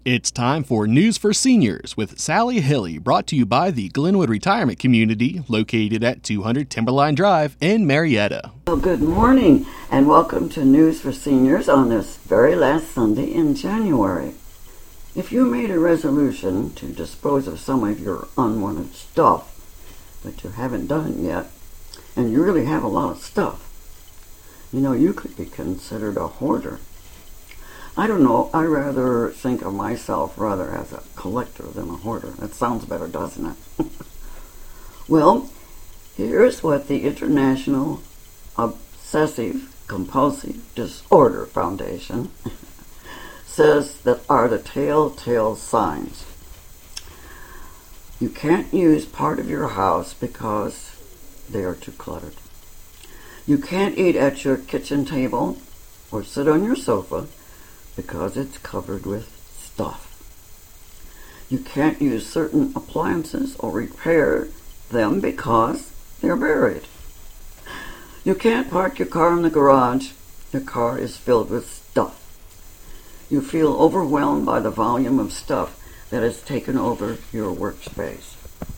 It's time for News for Seniors with Sally Hilly, brought to you by the Glenwood Retirement Community, located at 200 Timberline Drive in Marietta. Well, good morning, and welcome to News for Seniors on this very last Sunday in January. If you made a resolution to dispose of some of your unwanted stuff, but you haven't done it yet, and you really have a lot of stuff, you could be considered a hoarder. I don't know, I rather think of myself rather as a collector than a hoarder. That sounds better, doesn't it? Well, here's what the International Obsessive Compulsive Disorder Foundation says that are the telltale signs. You can't use part of your house because they are too cluttered. You can't eat at your kitchen table or sit on your sofa because it's covered with stuff. You can't use certain appliances or repair them because they're buried. You can't park your car in the garage. Your car is filled with stuff. You feel overwhelmed by the volume of stuff that has taken over your workspace.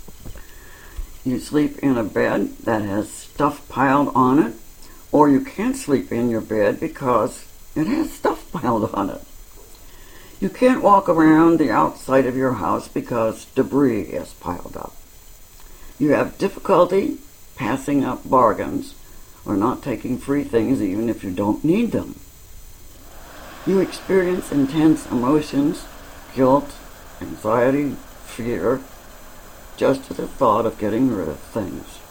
You sleep in a bed that has stuff piled on it, or you can't sleep in your bed because it has stuff piled on it. You can't walk around the outside of your house because debris is piled up. You have difficulty passing up bargains or not taking free things even if you don't need them. You experience intense emotions, guilt, anxiety, fear, just at the thought of getting rid of things.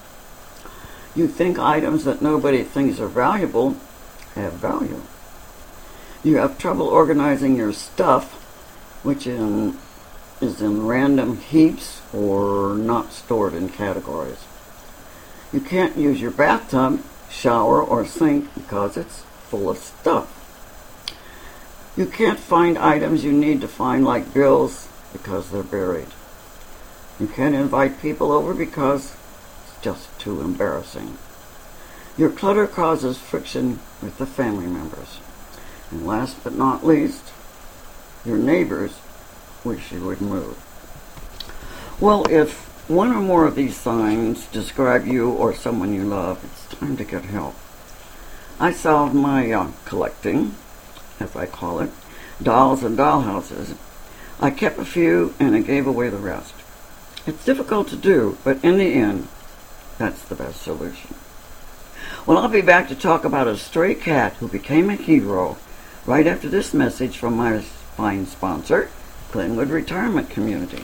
You think items that nobody thinks are valuable have value. You have trouble organizing your stuff, which is in random heaps or not stored in categories. You can't use your bathtub, shower, or sink because it's full of stuff. You can't find items you need to find, like bills, because they're buried. You can't invite people over because it's just too embarrassing. Your clutter causes friction with the family members. And last but not least, your neighbors wish you would move. Well, if one or more of these signs describe you or someone you love, it's time to get help. I solved my collecting, as I call it, dolls and dollhouses. I kept a few and I gave away the rest. It's difficult to do, but in the end, that's the best solution. Well, I'll be back to talk about a stray cat who became a hero right after this message from my fine sponsor, Glenwood Retirement Community.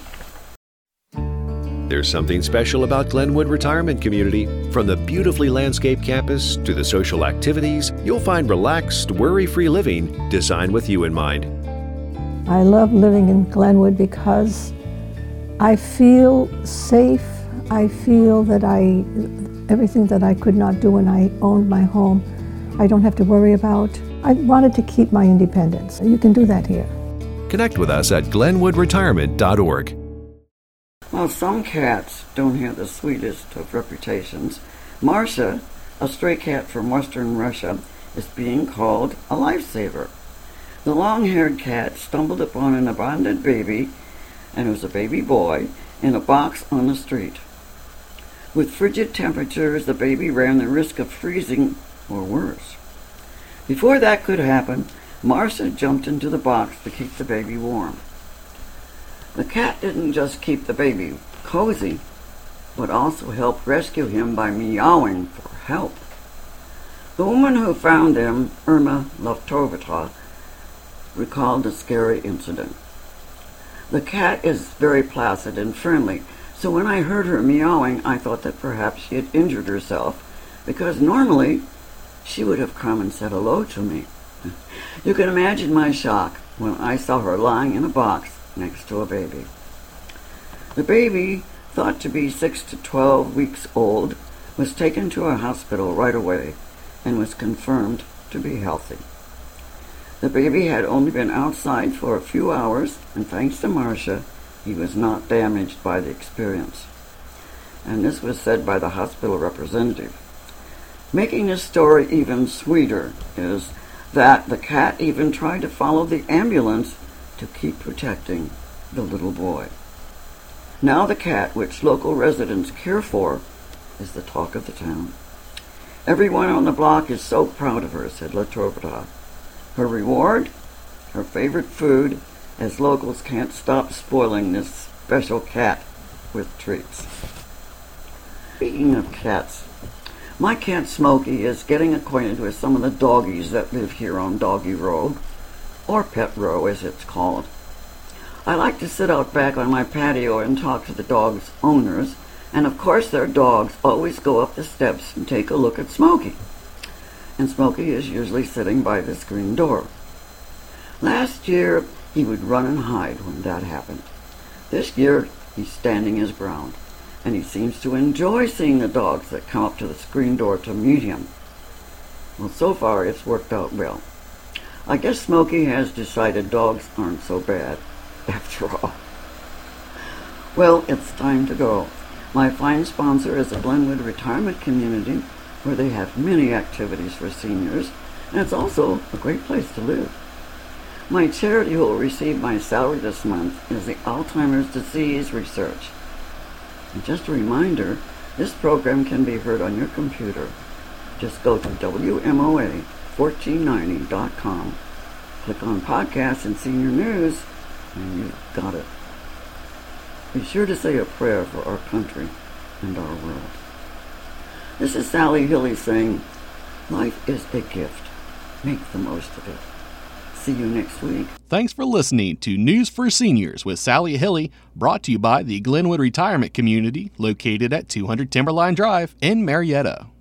There's something special about Glenwood Retirement Community. From the beautifully landscaped campus to the social activities, you'll find relaxed, worry-free living designed with you in mind. I love living in Glenwood because I feel safe. I feel that everything that I could not do when I owned my home, I don't have to worry about. I wanted to keep my independence. You can do that here. Connect with us at glenwoodretirement.org. Well, some cats don't have the sweetest of reputations. Marcia, a stray cat from western Russia, is being called a lifesaver. The long-haired cat stumbled upon an abandoned baby, and it was a baby boy, in a box on the street. With frigid temperatures, the baby ran the risk of freezing or worse. Before that could happen, Marcia jumped into the box to keep the baby warm. The cat didn't just keep the baby cozy, but also helped rescue him by meowing for help. The woman who found him, Irma Loftovita, recalled the scary incident. The cat is very placid and friendly, so when I heard her meowing, I thought that perhaps she had injured herself, because normally she would have come and said hello to me. You can imagine my shock when I saw her lying in a box next to a baby. The baby, thought to be 6 to 12 weeks old, was taken to a hospital right away and was confirmed to be healthy. The baby had only been outside for a few hours, and thanks to Marcia, he was not damaged by the experience. And this was said by the hospital representative. Making this story even sweeter is that the cat even tried to follow the ambulance to keep protecting the little boy. Now the cat, which local residents care for, is the talk of the town. Everyone on the block is so proud of her, said La Torberta. Her reward? Her favorite food, as locals can't stop spoiling this special cat with treats. Speaking of cats, my cat Smokey is getting acquainted with some of the doggies that live here on Doggy Row, or Pet Row as it's called. I like to sit out back on my patio and talk to the dogs' owners, and of course their dogs always go up the steps and take a look at Smokey. And Smokey is usually sitting by the screen door. Last year, he would run and hide when that happened. This year, he's standing his ground, and he seems to enjoy seeing the dogs that come up to the screen door to meet him. Well, so far, it's worked out well. I guess Smokey has decided dogs aren't so bad, after all. Well, it's time to go. My fine sponsor is the Glenwood Retirement Community, where they have many activities for seniors, and it's also a great place to live. My charity who will receive my salary this month is the Alzheimer's Disease Research. And just a reminder, this program can be heard on your computer. Just go to WMOA1490.com, click on Podcasts and Senior News, and you've got it. Be sure to say a prayer for our country and our world. This is Sally Hilly saying, life is a gift. Make the most of it. See you next week. Thanks for listening to News for Seniors with Sally Hilly, brought to you by the Glenwood Retirement Community, located at 200 Timberline Drive in Marietta.